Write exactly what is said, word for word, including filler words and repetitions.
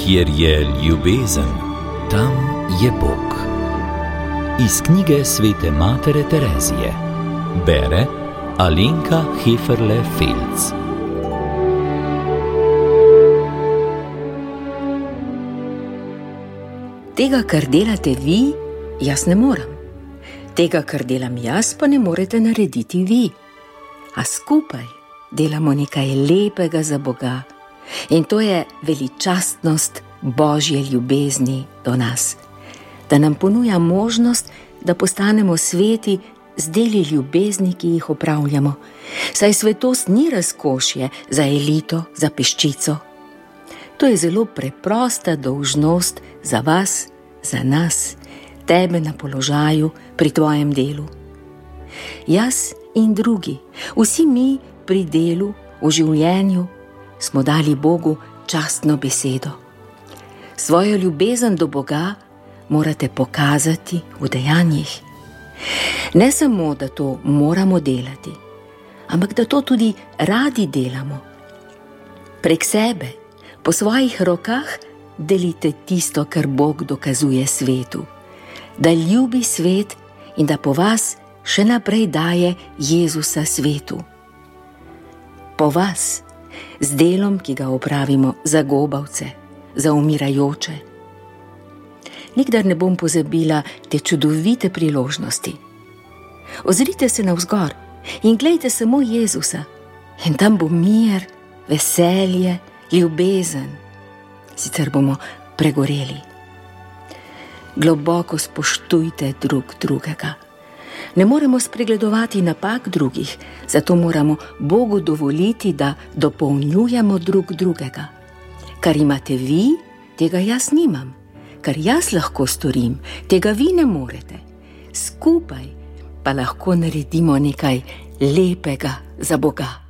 Kjer je ljubezen, tam je Bog. Iz knjige svete matere Terezije. Bere Alenka Heferle-Felc. Tega, kar delate vi, jaz ne morem. Tega, kar delam jaz, pa ne morete narediti vi. A skupaj delamo nekaj lepega za Boga. In to je veličastnost Božje ljubezni do nas. Da nam ponuja možnost, da postanemo sveti z deli ljubezni, ki jih opravljamo. Saj svetost ni razkošje za elito, za peščico. To je zelo preprosta dolžnost za vas, za nas, tebe na položaju, pri tvojem delu. Jaz in drugi, vsi mi pri delu, v življenju, smo dali Bogu častno besedo. Svojo ljubezen do Boga morate pokazati v dejanjih. Ne samo, da to moramo delati, ampak da to tudi radi delamo. Prek sebe, po svojih rokah delite tisto, kar Bog dokazuje svetu. Da ljubi svet in da po vas še naprej daje Jezusa svetu. Po vas, z delom, ki ga opravimo za gobavce, za umirajoče. Nikdar ne bom pozabila te čudovite priložnosti. Ozrite se navzgor in glejte samo Jezusa in tam bo mir, veselje, ljubezen. Sicer bomo pregoreli. Globoko spoštujte drug drugega. Ne moremo spregledovati napak drugih, zato moramo Bogu dovoliti, da dopolnjujemo drug drugega. Kar imate vi, tega jaz nimam. Kar jaz lahko storim, tega vi ne morete. Skupaj pa lahko naredimo nekaj lepega za Boga.